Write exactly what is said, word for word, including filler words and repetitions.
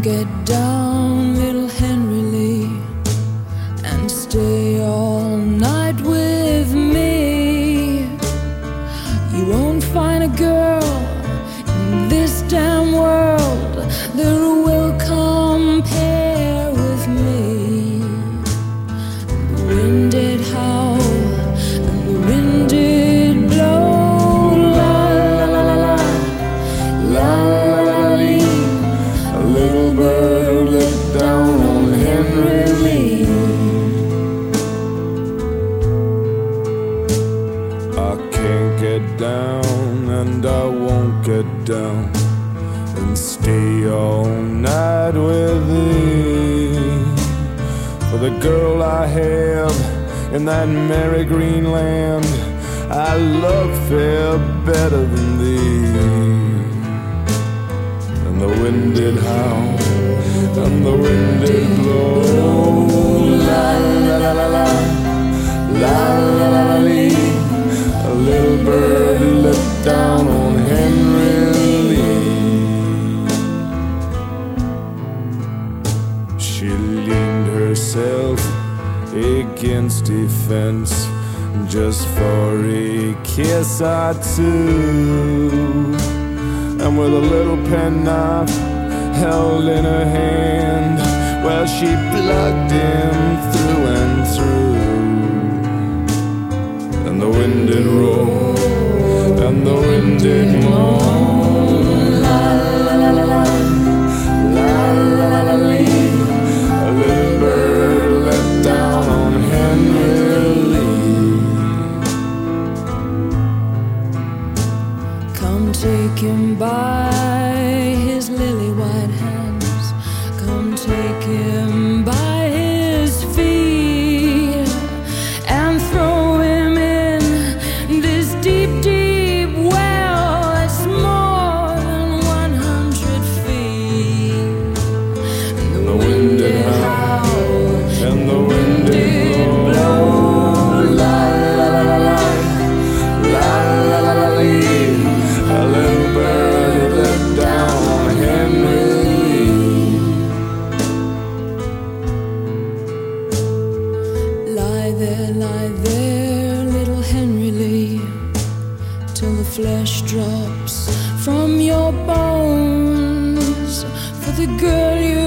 get down, little Henry Lee, and stay all night with me. You won't find a girl in this damn world that will compare with me. The wind did howl and the wind did blow, la la la la la, la la la lee. A little bird looked down on Henry Lee. I can't get down and I won't get down and stay all night with thee. For the girl I have in that merry green land, I love fair better than thee. And the wind did howl and the wind did blow, la la la la la, la la la la lee. A little bird looked down on Henry Lee. She leaned herself against a fence just for a kiss or two, and with a little penknife held in her hand, well, she plugged him through and through. And the wind did roar and the wind did moan, la la la la la, la la la la lee. A little bird let down on Henry Lee. Come take him by his lily white hands, come take him by his feet, and throw him in this deep, deep well that's more than one hundred feet. And the wind did howl And the wind did blow, la la la la la, la la la la lee. A little bird let down on Henry Lee. lie there, lie there, little Henry Lee, till the flesh drops from your bones. For the girl you